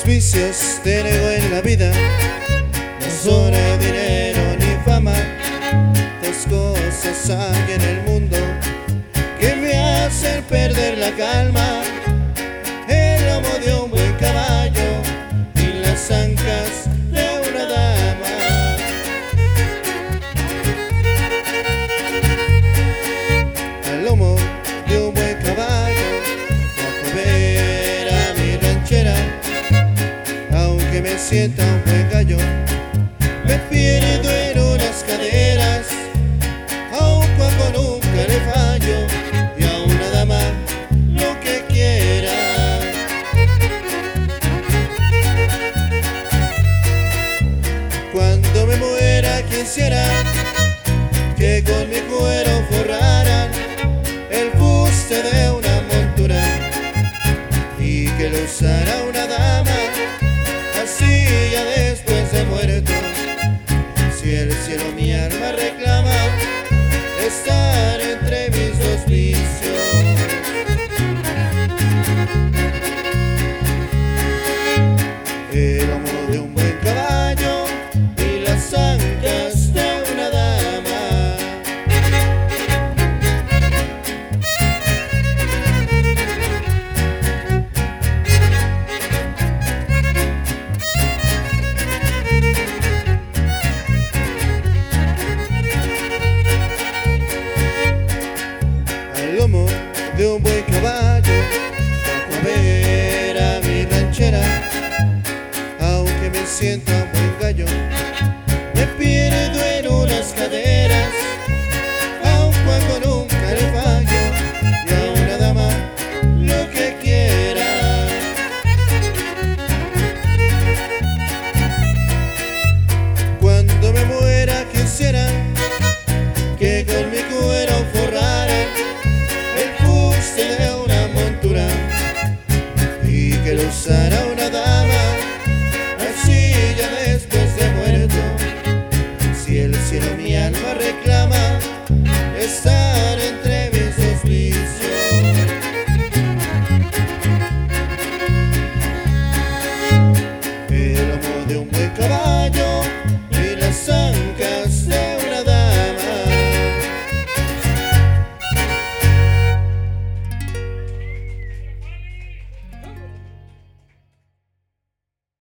vicios tengo en la vida no son el dinero ni fama. Las cosas hay en el mundo que me hacen perder la calma. El lomo de un buen caballo y las ancas de una dama. Al lomo de un buen caballo bajo ver a mi ranchera. Aunque me sienta un buen gallo, me pierdo en unas caderas. A un cuaco nunca le fallo y a una dama lo que quiera. Cuando me muera quisiera que con mi cuero forraran el fuste de una montura y que lo usara una dama. Así ya después de muerto, si el cielo mi alma reclama, estar entre mis dos vicios. El lomo de un buen caballo y las ancas de una dama. Al lomo de un buen caballo bajo a ver a mi ranchera. Aunque me sienta